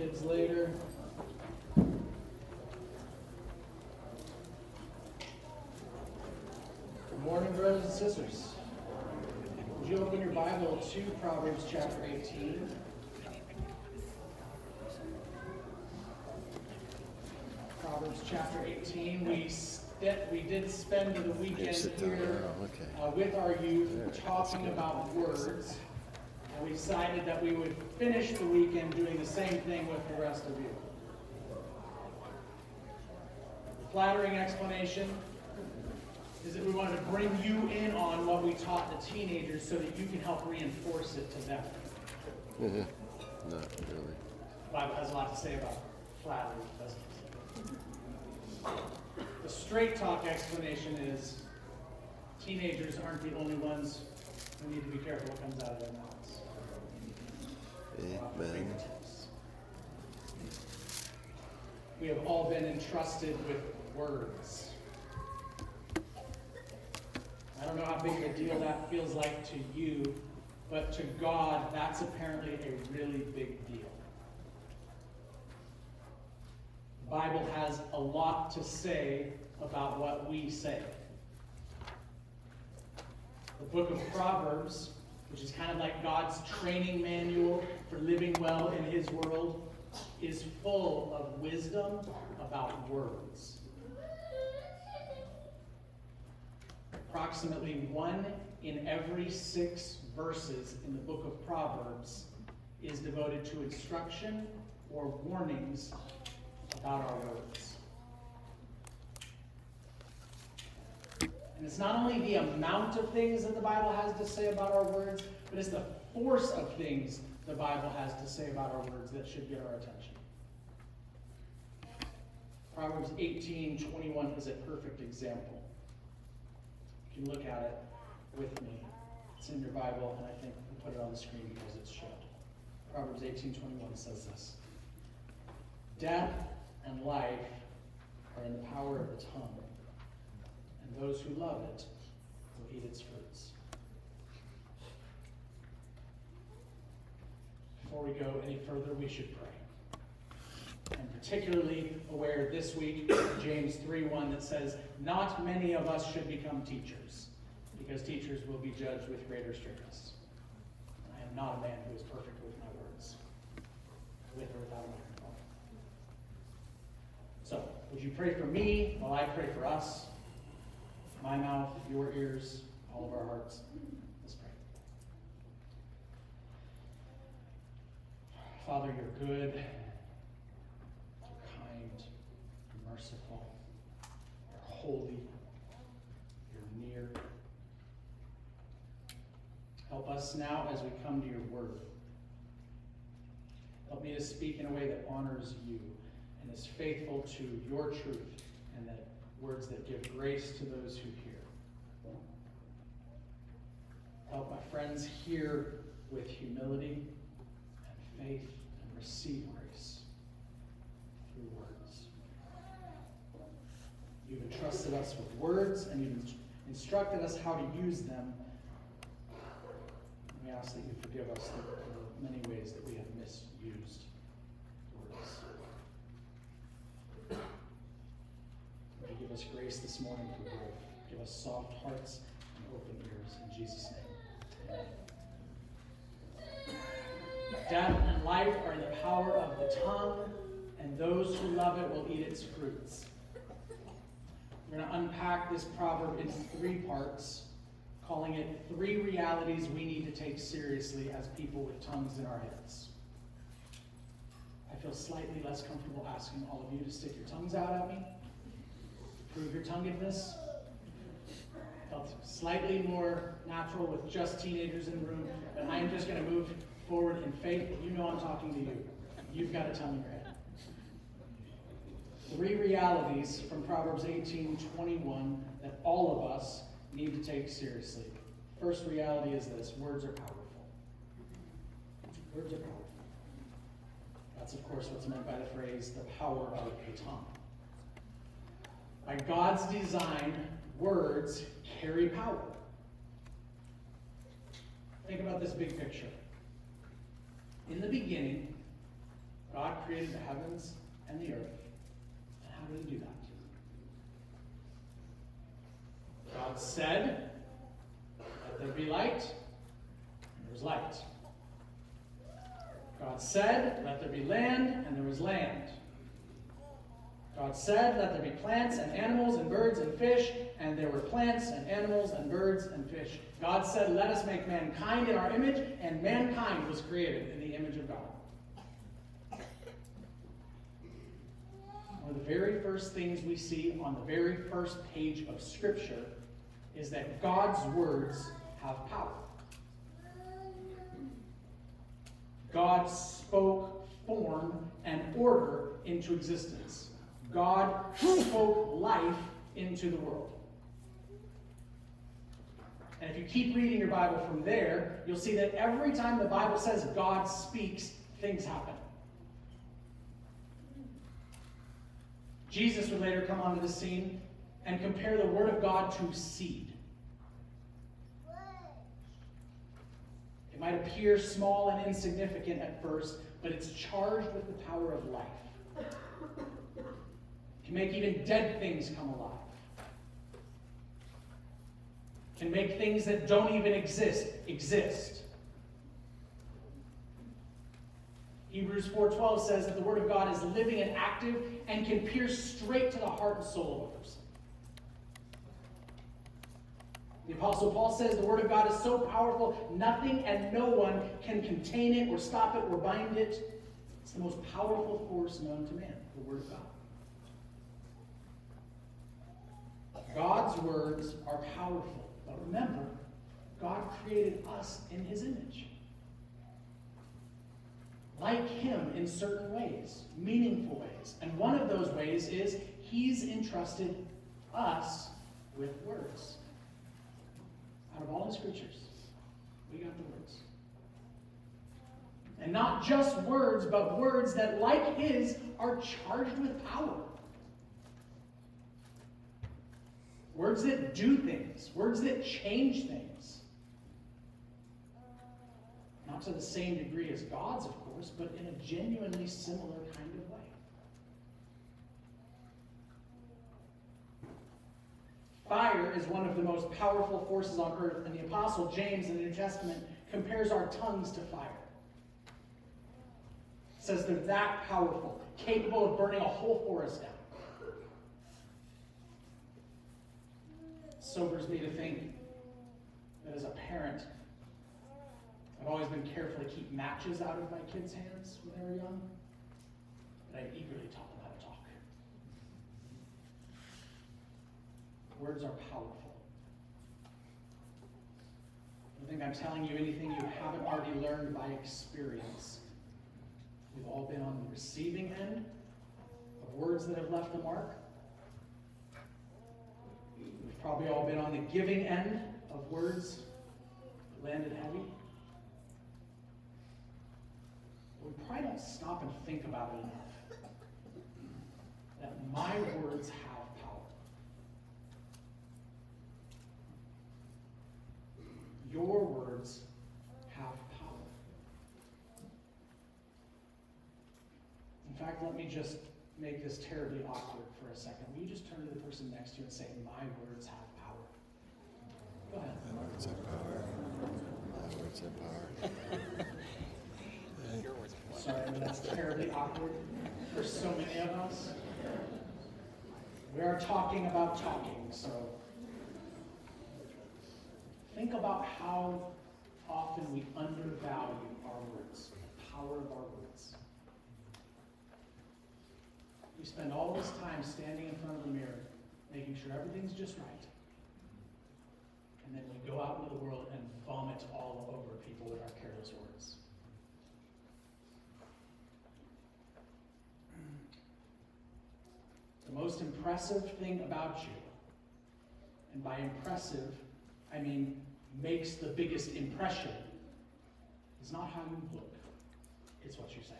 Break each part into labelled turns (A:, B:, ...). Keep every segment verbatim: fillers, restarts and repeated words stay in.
A: kids later. Good morning, brothers and sisters. Would you open your Bible to Proverbs chapter eighteen? Proverbs chapter eighteen. We st- we did spend the weekend here uh, with our youth talking about words. And we decided that we would finish the weekend doing the same thing with the rest of you. Flattering explanation is that we wanted to bring you in on what we taught the teenagers so that you can help reinforce it to them.
B: Mm-hmm. Not really.
A: The Bible has a lot to say about flattery, doesn't it? The straight talk explanation is teenagers aren't the only ones who need to be careful what comes out of their mouths.
B: Amen.
A: We have all been entrusted with words. I don't know how big of a deal that feels like to you, but to God, that's apparently a really big deal. The Bible has a lot to say about what we say. The book of Proverbs, which is kind of like God's training manual for living well in his world, is full of wisdom about words. Approximately one in every six verses in the book of Proverbs is devoted to instruction or warnings about our words. And it's not only the amount of things that the Bible has to say about our words, but it's the force of things the Bible has to say about our words that should get our attention. Proverbs eighteen twenty-one is a perfect example. You can look at it with me. It's in your Bible, and I think we'll put it on the screen because it's showed. Proverbs eighteen twenty-one says this: Death and life are in the power of the tongue, and those who love it will eat its fruits. Before we go any further, we should pray. And particularly aware this week of James three one that says, not many of us should become teachers, because teachers will be judged with greater strictness. I am not a man who is perfect with my words, with or without a microphone. So, would you pray for me while I pray for us? My mouth, your ears, all of our hearts. Let's pray. Father, you're good. Merciful, you're holy, you're near. Help us now as we come to your word. Help me to speak in a way that honors you and is faithful to your truth, and that words that give grace to those who hear. Help my friends hear with humility and faith and receive grace through words. You've entrusted us with words, and you've instructed us how to use them. We ask that you forgive us for the many ways that we have misused words. Would you give us grace this morning for growth? Give us soft hearts and open ears. In Jesus' name, amen. Death and life are in the power of the tongue, and those who love it will eat its fruits. We're going to unpack this proverb in three parts, calling it three realities we need to take seriously as people with tongues in our heads. I feel slightly less comfortable asking all of you to stick your tongues out at me, to prove your tonguedness. Felt slightly more natural with just teenagers in the room, but I am just going to move forward in faith that you know I'm talking to you. You've got a tongue in your head. Three realities from Proverbs eighteen twenty-one that all of us need to take seriously. First reality is this: words are powerful. Words are powerful. That's, of course, what's meant by the phrase, the power of the tongue. By God's design, words carry power. Think about this big picture. In the beginning, God created the heavens and the earth. And how did he do that? God said, let there be light, and there was light. God said, let there be land, and there was land. God said, let there be plants and animals and birds and fish, and there were plants and animals and birds and fish. God said, let us make mankind in our image, and mankind was created in the image of God. One of the very first things we see on the very first page of Scripture is that God's words have power. God spoke form and order into existence. God spoke life into the world. And if you keep reading your Bible from there, you'll see that every time the Bible says God speaks, things happen. Jesus would later come onto the scene and compare the Word of God to seed. It might appear small and insignificant at first, but it's charged with the power of life. It can make even dead things come alive. It can make things that don't even exist, exist. Hebrews four twelve says that the Word of God is living and active and can pierce straight to the heart and soul of a person. The Apostle Paul says the Word of God is so powerful, nothing and no one can contain it or stop it or bind it. It's the most powerful force known to man, the Word of God. God's words are powerful. But remember, God created us in his image. Like him in certain ways, meaningful ways. And one of those ways is he's entrusted us with words. Out of all his creatures, we got the words. And not just words, but words that, like his, are charged with power. Words that do things. Words that change things. Not to the same degree as God's, of course, but in a genuinely similar kind of way. Fire is one of the most powerful forces on earth, and the Apostle James in the New Testament compares our tongues to fire. Says they're that powerful, capable of burning a whole forest down. It sobers me to think that as a parent, I've always been careful to keep matches out of my kids' hands when they were young, but I eagerly taught them how to talk. Words are powerful. I don't think I'm telling you anything you haven't already learned by experience. We've all been on the receiving end of words that have left a mark. We've probably all been on the giving end of words that landed heavy. But we probably don't stop and think about it enough. That my words have power. Your words have power. In fact, let me just make this terribly awkward for a second. Will you just turn to the person next to you and say, my words have power? Go ahead.
B: My words have power. My words have power.
A: Sorry, but that's terribly awkward for so many of us. We are talking about talking, so think about how often we undervalue our words, the power of our words. We spend all this time standing in front of the mirror, making sure everything's just right. And then we go out into the world and vomit all over people with our careless words. The most impressive thing about you, and by impressive, I mean makes the biggest impression, is not how you look, it's what you say.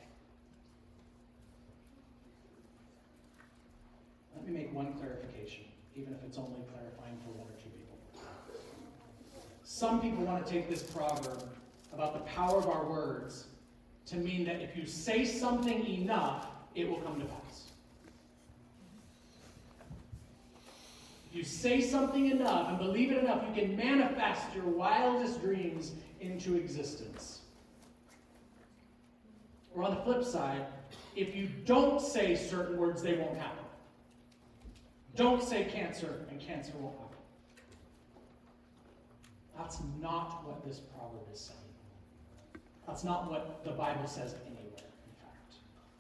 A: Let me make one clarification, even if it's only clarifying for one or two people. Some people want to take this proverb about the power of our words to mean that if you say something enough, it will come to pass. If you say something enough and believe it enough, you can manifest your wildest dreams into existence. Or on the flip side, if you don't say certain words, they won't happen. Don't say cancer, and cancer won't happen. That's not what this proverb is saying. That's not what the Bible says anywhere, in fact.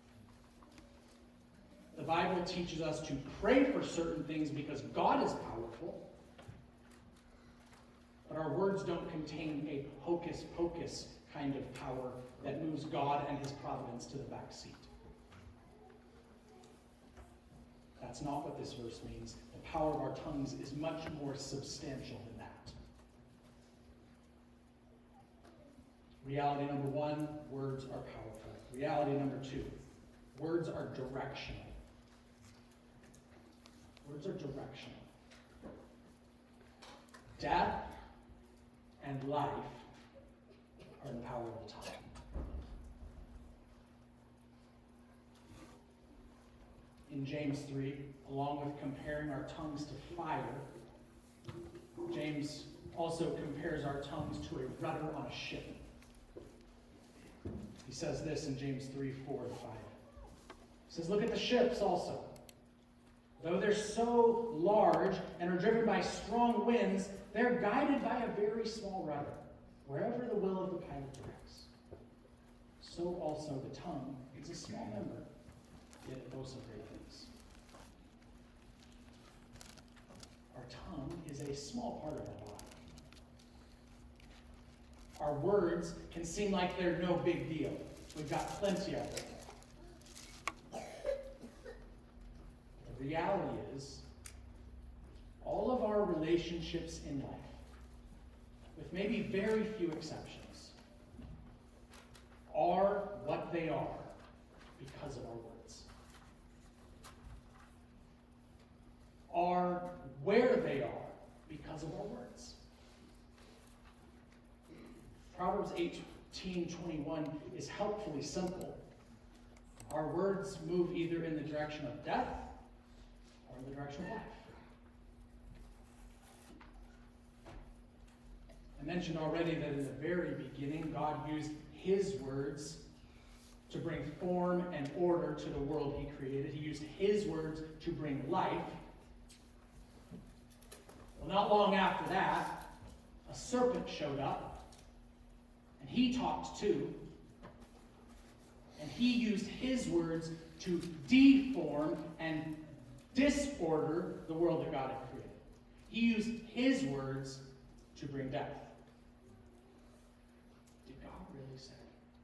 A: The Bible teaches us to pray for certain things because God is powerful. But our words don't contain a hocus-pocus kind of power that moves God and his providence to the back seat. That's not what this verse means. The power of our tongues is much more substantial than that. Reality number one, words are powerful. Reality number two, words are directional. Words are directional. Death and life are in the power of the tongue. In James three, along with comparing our tongues to fire, James also compares our tongues to a rudder on a ship. He says this in James three, four, and five. He says, look at the ships also. Though they're so large and are driven by strong winds, they're guided by a very small rudder, wherever the will of the pilot directs. So also the tongue is a small member, yet it boasts of great things. Our tongue is a small part of our body. Our words can seem like they're no big deal. We've got plenty of them. The reality is, all of our relationships in life, with maybe very few exceptions, are what they are because of our words. Are where they are because of our words. Proverbs eighteen twenty-one is helpfully simple. Our words move either in the direction of death or in the direction of life. I mentioned already that in the very beginning, God used his words to bring form and order to the world he created. He used his words to bring life. Well, not long after that, a serpent showed up. And he talked too. And he used his words to deform and disorder the world that God had created. He used his words to bring death. Did God really say?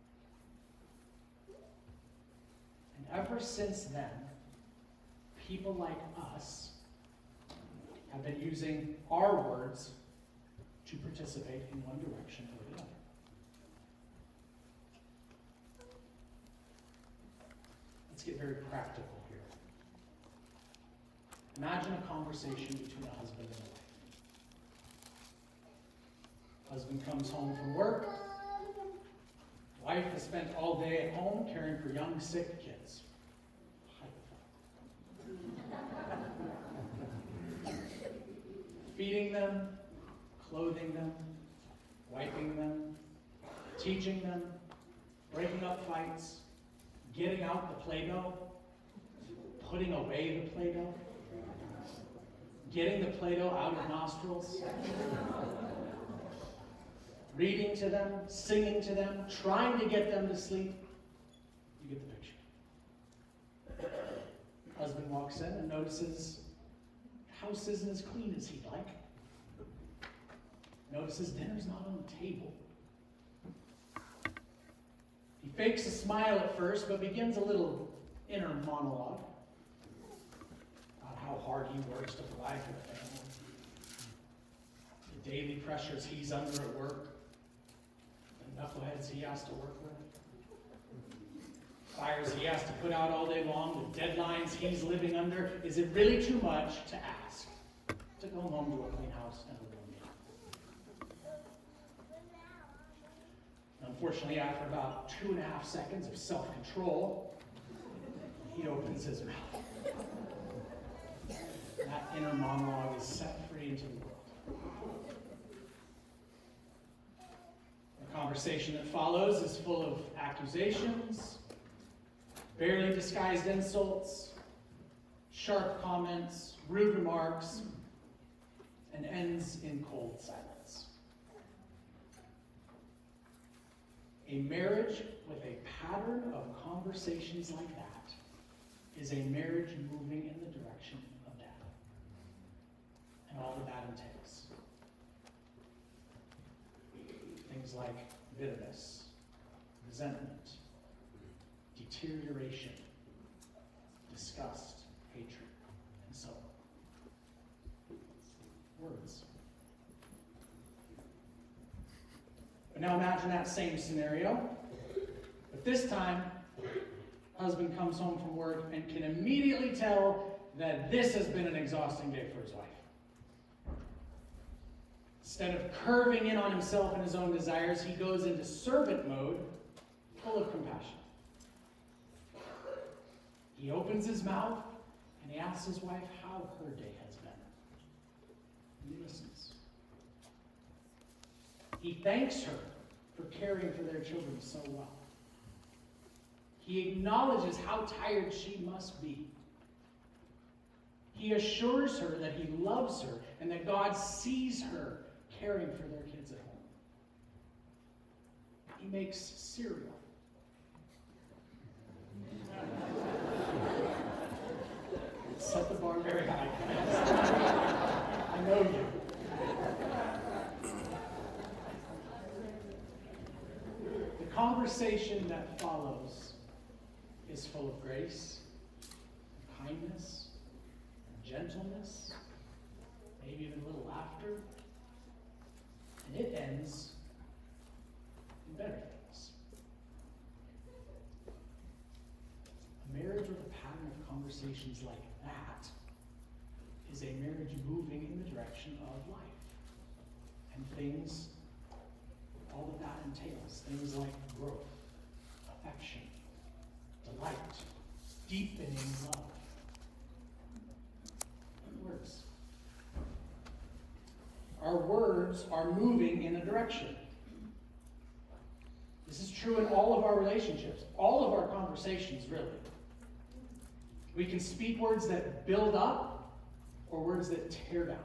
A: And ever since then, people like us have been using our words to participate in one direction or the other. Let's get very practical here. Imagine a conversation between a husband and a wife. Husband comes home from work. Wife has spent all day at home caring for young, sick kids. Feeding them, clothing them, wiping them, teaching them, breaking up fights, getting out the Play-Doh, putting away the Play-Doh, getting the Play-Doh out of nostrils, reading to them, singing to them, trying to get them to sleep. You get the picture. Husband walks in and notices the house isn't as clean as he'd like. Notices dinner's not on the table. He fakes a smile at first, but begins a little inner monologue about how hard he works to provide for the family, the daily pressures he's under at work, the knuckleheads he has to work with, fires he has to put out all day long, the deadlines he's living under. Is it really too much to ask to go home to a clean house and a warm meal? Unfortunately, after about two and a half seconds of self-control, he opens his mouth. That inner monologue is set free into the world. The conversation that follows is full of accusations, barely disguised insults, sharp comments, rude remarks, and ends in cold silence. A marriage with a pattern of conversations like that is a marriage moving in the direction of death, and all that that entails. Things like bitterness, resentment, deterioration, disgust, hatred, and so on. Words. But now imagine that same scenario, but this time, husband comes home from work and can immediately tell that this has been an exhausting day for his wife. Instead of curving in on himself and his own desires, he goes into servant mode, full of compassion. He opens his mouth and he asks his wife how her day has been. And he listens. He thanks her for caring for their children so well. He acknowledges how tired she must be. He assures her that he loves her and that God sees her caring for their kids at home. He makes cereal. Set the bar very high. I know you. The conversation that follows is full of grace, kindness, gentleness, maybe even a little laughter. And it ends in better things. A marriage with a pattern of conversations like that is a marriage moving in the direction of life. And things, all that that entails, things like growth, affection, delight, deepening love. Words. Our words are moving in a direction. This is true in all of our relationships, all of our conversations, really. We can speak words that build up or words that tear down.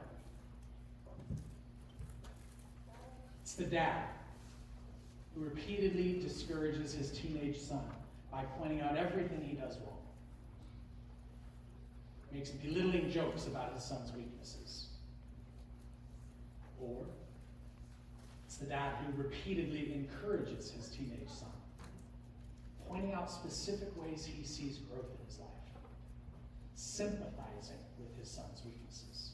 A: It's the dad who repeatedly discourages his teenage son by pointing out everything he does wrong. Makes belittling jokes about his son's weaknesses. Or it's the dad who repeatedly encourages his teenage son, pointing out specific ways he sees growth in his life, sympathizing with his son's weaknesses.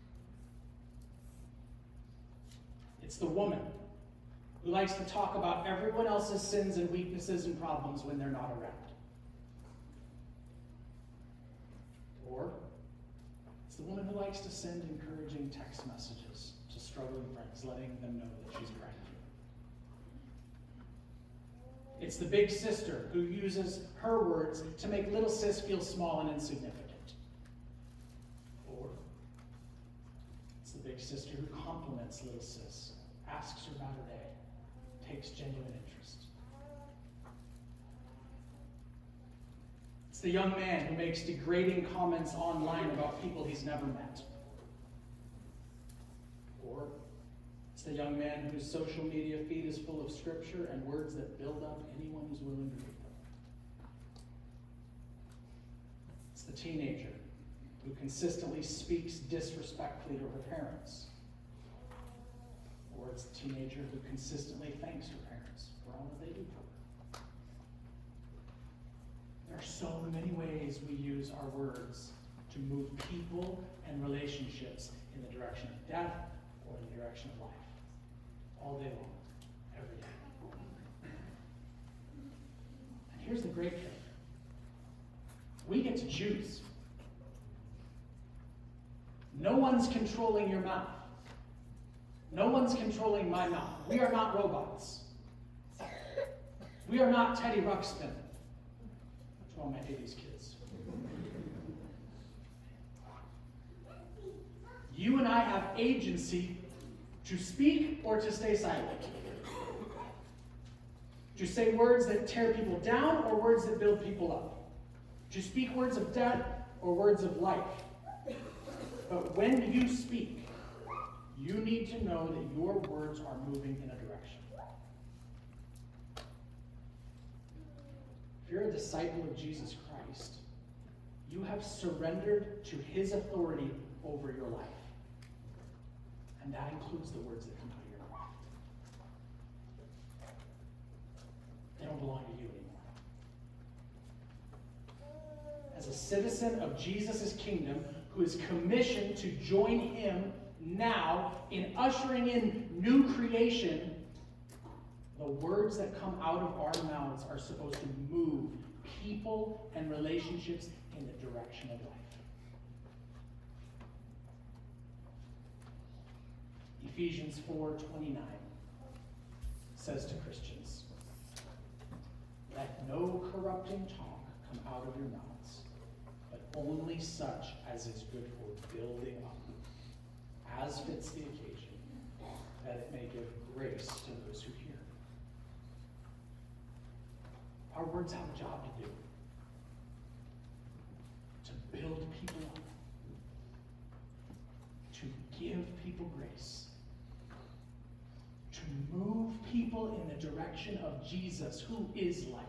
A: It's the woman who likes to talk about everyone else's sins and weaknesses and problems when they're not around. Or it's the woman who likes to send encouraging text messages to struggling friends, letting them know that she's praying for them. It's the big sister who uses her words to make little sis feel small and insignificant. Or it's the big sister who compliments little sis, asks her about her day, takes genuine interest. It's the young man who makes degrading comments online about people he's never met. Or it's the young man whose social media feed is full of scripture and words that build up anyone who's willing to read them. It's the teenager who consistently speaks disrespectfully to her parents. Or it's the teenager who consistently thanks her parents for all that they do for her. There are so many ways we use our words to move people and relationships in the direction of death or in the direction of life. All day long, every day. And here's the great thing. We get to choose. No one's controlling your mouth. No one's controlling my mouth. We are not robots. We are not Teddy Ruxpin. To all my eighties kids. You and I have agency to speak or to stay silent. To say words that tear people down or words that build people up. To speak words of death or words of life. But when you speak, you need to know that your words are moving in a direction. If you're a disciple of Jesus Christ, you have surrendered to his authority over your life. And that includes the words that come out of your mouth. They don't belong to you anymore. As a citizen of Jesus' kingdom, who is commissioned to join him now in ushering in new creation, the words that come out of our mouths are supposed to move people and relationships in the direction of life. Ephesians four twenty-nine says to Christians, "Let no corrupting talk come out of your mouths, but only such as is good for building up, as fits the occasion, that it may give grace to those who hear." Our words have a job to do. To build people up. To give people grace. To move people in the direction of Jesus, who is life.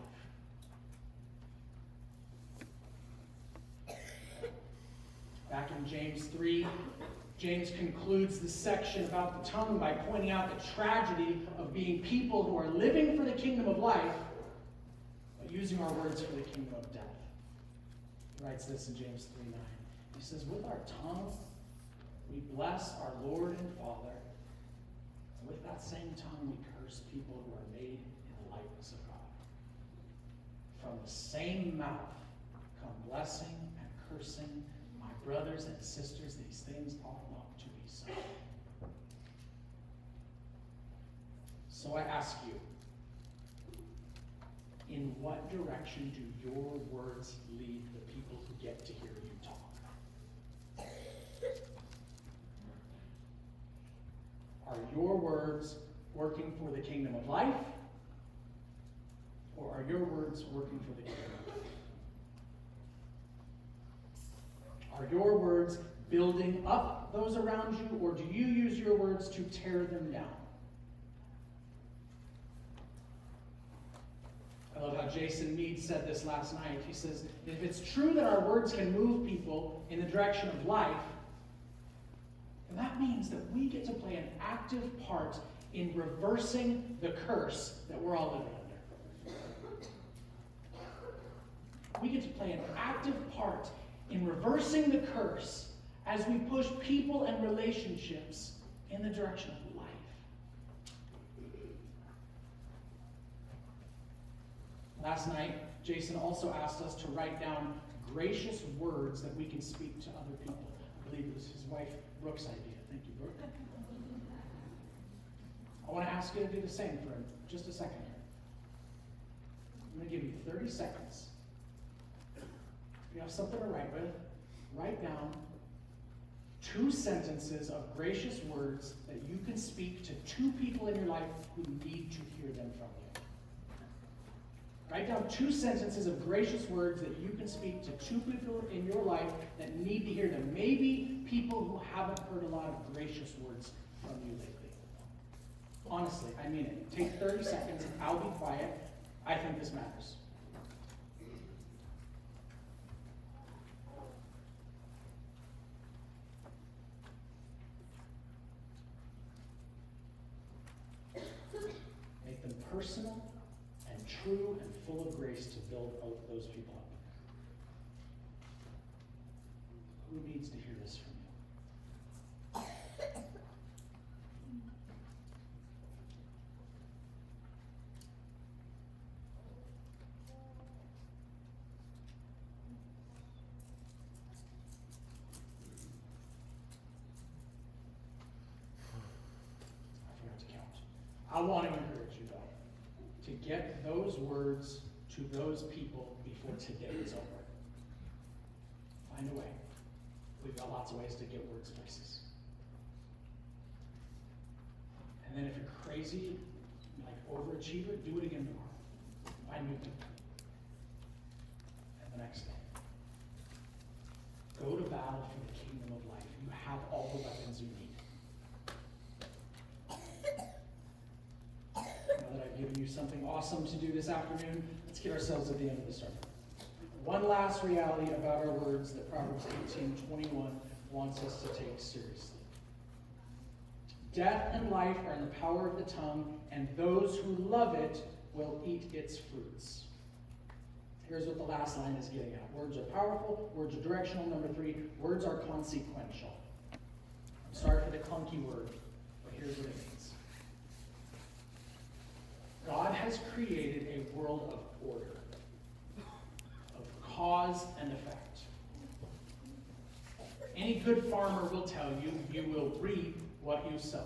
A: Back in James three, James concludes the section about the tongue by pointing out the tragedy of being people who are living for the kingdom of life, but using our words for the kingdom of death. He writes this in James three nine. He says, "With our tongue we bless our Lord and Father, and with that same tongue we curse people who are made in the likeness of God. From the same mouth come blessing and cursing. My brothers and sisters, these things ought not to be so." So I ask you, in what direction do your words lead the people who get to hear you talk? Are your words working for the kingdom of life? Or are your words working for the kingdom of death? Are your words building up those around you, or do you use your words to tear them down? I love how Jason Mead said this last night. He says, if it's true that our words can move people in the direction of life, then that means that we get to play an active part in reversing the curse that we're all living under. We get to play an active part in reversing the curse as we push people and relationships in the direction of life. Last night, Jason also asked us to write down gracious words that we can speak to other people. I believe it was his wife Brooke's idea. Thank you, Brooke. I want to ask you to do the same for just a second here. I'm going to give you thirty seconds. If you have something to write with, write down two sentences of gracious words that you can speak to two people in your life who need to hear them from you. Write down two sentences of gracious words that you can speak to two people in your life that need to hear them. Maybe people who haven't heard a lot of gracious words from you lately. Honestly, I mean it. Take thirty seconds and I'll be quiet. I think this matters. Make them personal and true and full of grace to build those people up. Who needs to hear this from you? I forgot to count. I want to encourage you, though. to get those words to those people before today is over. Find a way. We've got lots of ways to get words places. And then if you're crazy, like overachiever, do it again tomorrow. Find new people. And the next day. Go to battle for the kingdom of life. You have all the weapons you need. Now that I've given you something awesome to do this afternoon, let's get ourselves at the end of the sermon. One last reality about our words that Proverbs eighteen twenty-one wants us to take seriously. Death and life are in the power of the tongue, and those who love it will eat its fruits. Here's what the last line is getting at. Words are powerful. Words are directional. Number three, words are consequential. I'm sorry for the clunky word, but here's what it means. God has created a world of order, of cause and effect. Any good farmer will tell you, you will reap what you sow.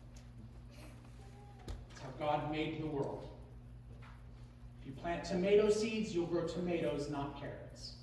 A: That's how God made the world. If you plant tomato seeds, you'll grow tomatoes, not carrots.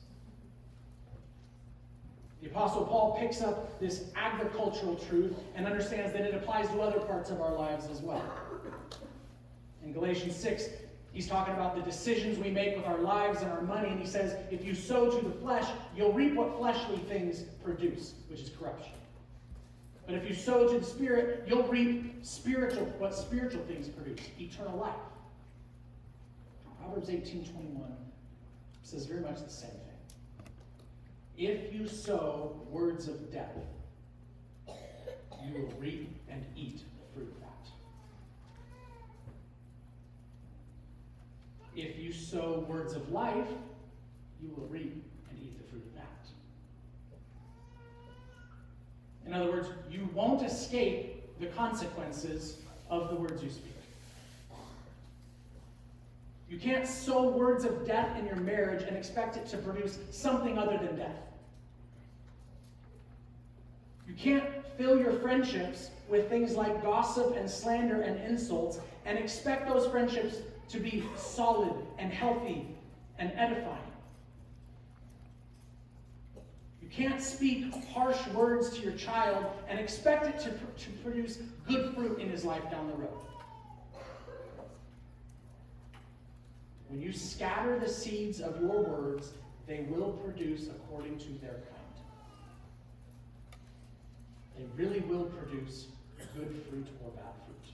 A: The Apostle Paul picks up this agricultural truth and understands that it applies to other parts of our lives as well. In Galatians six, he's talking about the decisions we make with our lives and our money, and he says, if you sow to the flesh, you'll reap what fleshly things produce, which is corruption. But if you sow to the Spirit, you'll reap spiritual what spiritual things produce, eternal life. Proverbs eighteen twenty-one says very much the same thing. If you sow words of death, you will reap and eat the fruit of that. If you sow words of life, you will reap and eat the fruit of that. In other words, you won't escape the consequences of the words you speak. You can't sow words of death in your marriage and expect it to produce something other than death. You can't fill your friendships with things like gossip and slander and insults and expect those friendships to be solid and healthy and edifying. You can't speak harsh words to your child and expect it to, to produce good fruit in his life down the road. When you scatter the seeds of your words, they will produce according to their kind. They really will produce good fruit or bad fruit.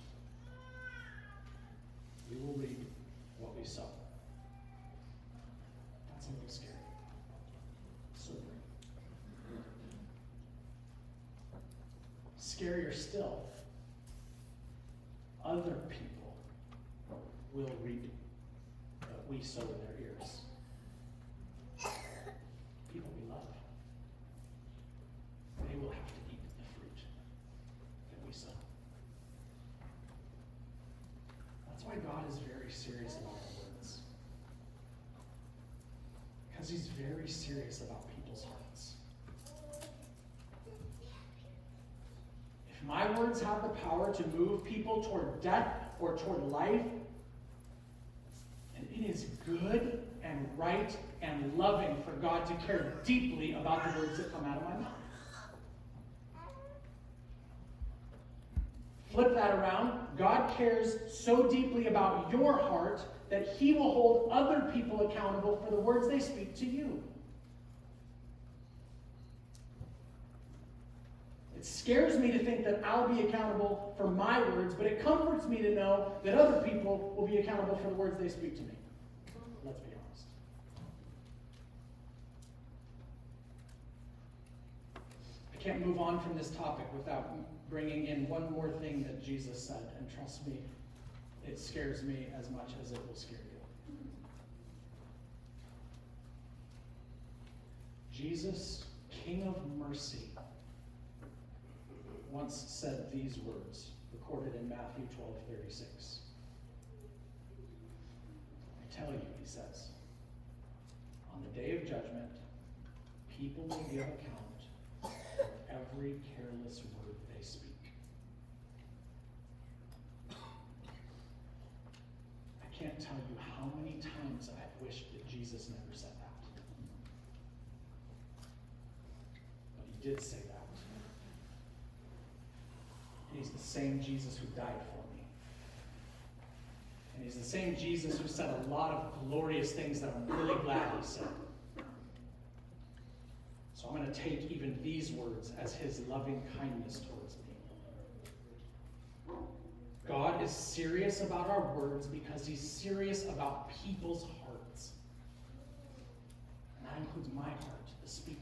A: We will reap what we sow. That's a little scary. Sobering. Scarier still, other people will reap what we sow in their ears. People we love. They will have to eat the fruit that we sow. That's why God is very serious about our words. Because he's very serious about people's hearts. If my words have the power to move people toward death or toward life, and it is good and right and loving for God to care deeply about the words that come out of my mouth. Flip that around. God cares so deeply about your heart that he will hold other people accountable for the words they speak to you. It scares me to think that I'll be accountable for my words, but it comforts me to know that other people will be accountable for the words they speak to me. Let's be honest. I can't move on from this topic without bringing in one more thing that Jesus said, and trust me, it scares me as much as it will scare you. Jesus, King of mercy, once said these words, recorded in Matthew twelve thirty-six. I tell you, he says, on the day of judgment, people will give account of every careless word they speak. I can't can't tell you how many times I've wished that Jesus never said that. But he did say that. And he's the same Jesus who died for me. And he's the same Jesus who said a lot of glorious things that I'm really glad he said. So I'm going to take even these words as his loving kindness towards me. God is serious about our words because he's serious about people's hearts. And that includes my heart, the speaker.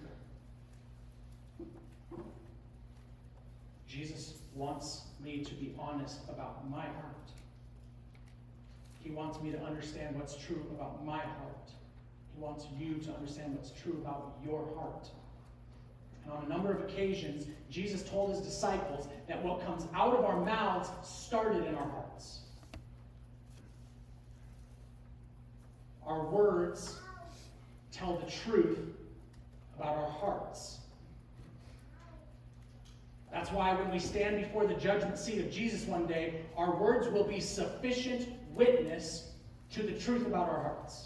A: Jesus wants me to be honest about my heart. He wants me to understand what's true about my heart. He wants you to understand what's true about your heart. And on a number of occasions, Jesus told his disciples that what comes out of our mouths started in our hearts. Our words tell the truth about our hearts. That's why when we stand before the judgment seat of Jesus one day, our words will be sufficient witness to the truth about our hearts.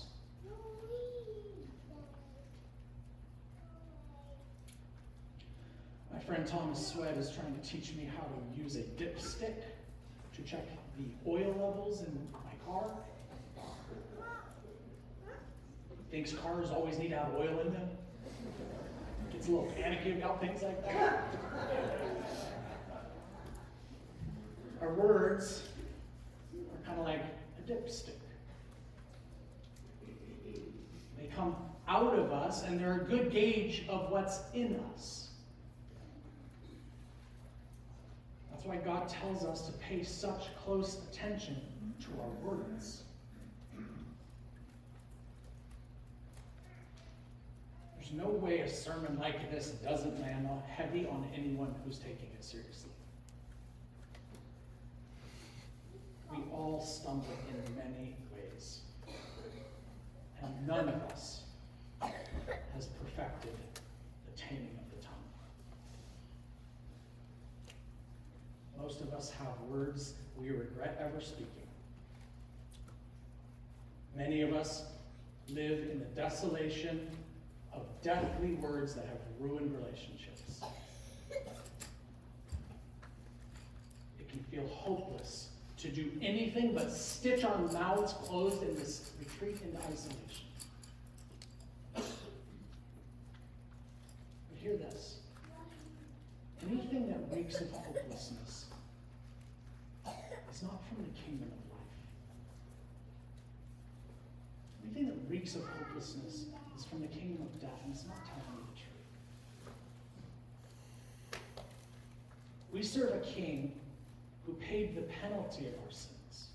A: My friend Thomas Sweat is trying to teach me how to use a dipstick to check the oil levels in my car. Thinks cars always need to have oil in them. Gets a little panicky about things like that. Our words are kind of like a dipstick. They come out of us, and they're a good gauge of what's in us. That's why God tells us to pay such close attention to our words. There's no way a sermon like this doesn't land heavy on anyone who's taking it seriously. We all stumble in many ways. And none of us has perfected the taming of the tongue. Most of us have words we regret ever speaking. Many of us live in the desolation of deathly words that have ruined relationships. It can feel hopeless to do anything but stitch our mouths closed in this retreat into isolation. But hear this. Anything that reeks of hopelessness is not from the kingdom of life. Anything that reeks of hopelessness is from the kingdom of death, and it's not telling you the truth. We serve a king who paid the penalty of our sins.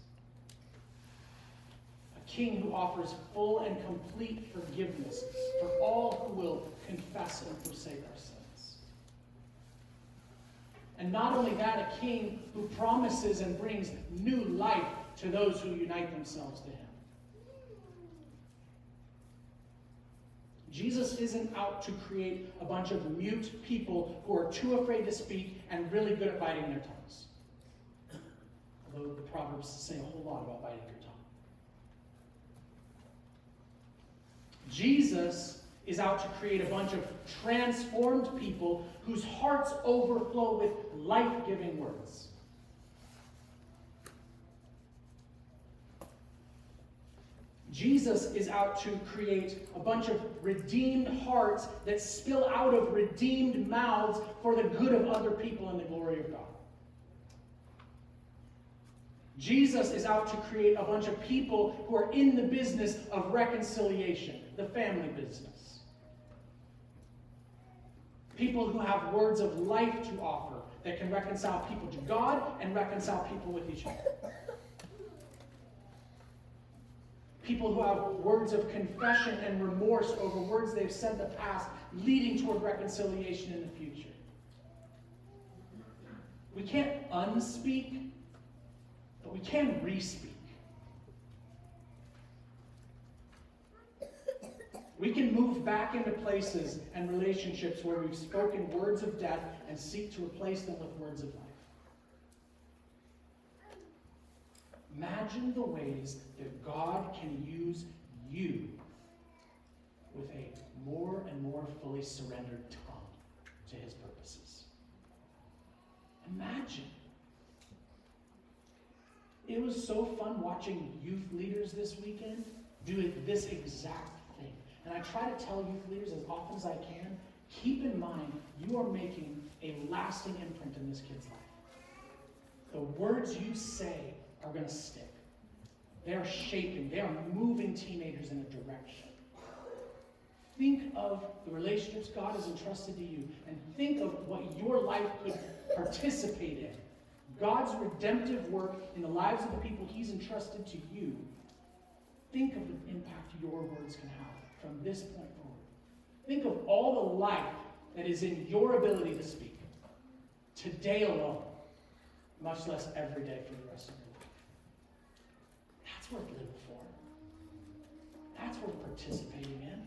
A: A king who offers full and complete forgiveness for all who will confess and forsake our sins. And not only that, a king who promises and brings new life to those who unite themselves to him. Jesus isn't out to create a bunch of mute people who are too afraid to speak and really good at biting their tongues. Although the Proverbs say a whole lot about biting your tongue. Jesus is out to create a bunch of transformed people whose hearts overflow with life-giving words. Jesus is out to create a bunch of redeemed hearts that spill out of redeemed mouths for the good of other people and the glory of God. Jesus is out to create a bunch of people who are in the business of reconciliation, the family business. People who have words of life to offer that can reconcile people to God and reconcile people with each other. People who have words of confession and remorse over words they've said in the past, leading toward reconciliation in the future. We can't unspeak, but we can re-speak. We can move back into places and relationships where we've spoken words of death and seek to replace them with words of life. Imagine the ways that God can use you with a more and more fully surrendered tongue to his purposes. Imagine. It was so fun watching youth leaders this weekend doing this exact thing. And I try to tell youth leaders as often as I can, keep in mind you are making a lasting imprint in this kid's life. The words you say are going to stick. They are shaping, they are moving teenagers in a direction. Think of the relationships God has entrusted to you and think of what your life could participate in. God's redemptive work in the lives of the people he's entrusted to you. Think of the impact your words can have from this point forward. Think of all the life that is in your ability to speak today alone, much less every day for the rest of your life. That's worth living for. That's worth participating in.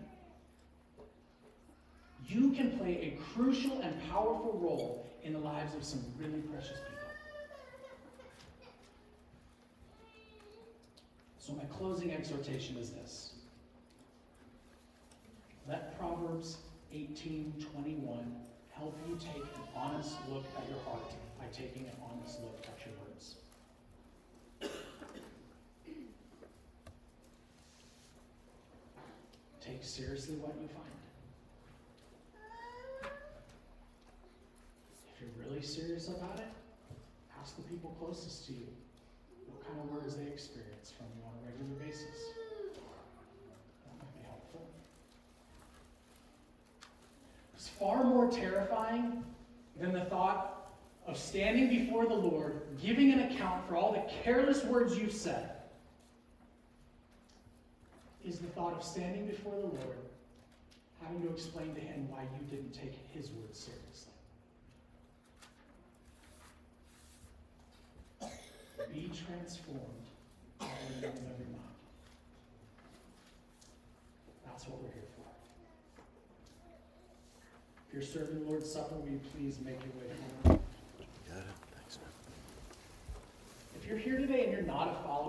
A: You can play a crucial and powerful role in the lives of some really precious people. So my closing exhortation is this. Let Proverbs eighteen twenty-one help you take an honest look at your heart by taking an honest look at your words. Take seriously what you find. If you're really serious about it, ask the people closest to you what kind of words they experience from you on a regular basis. That might be helpful. It's far more terrifying than the thought of standing before the Lord, giving an account for all the careless words you've said, is the thought of standing before the Lord, having to explain to him why you didn't take his words seriously. Be transformed by the renewing of your mind. That's what we're here for. If you're serving the Lord's Supper, will you please make your way forward?
B: Got it. Thanks, man.
A: If you're here today and you're not a follower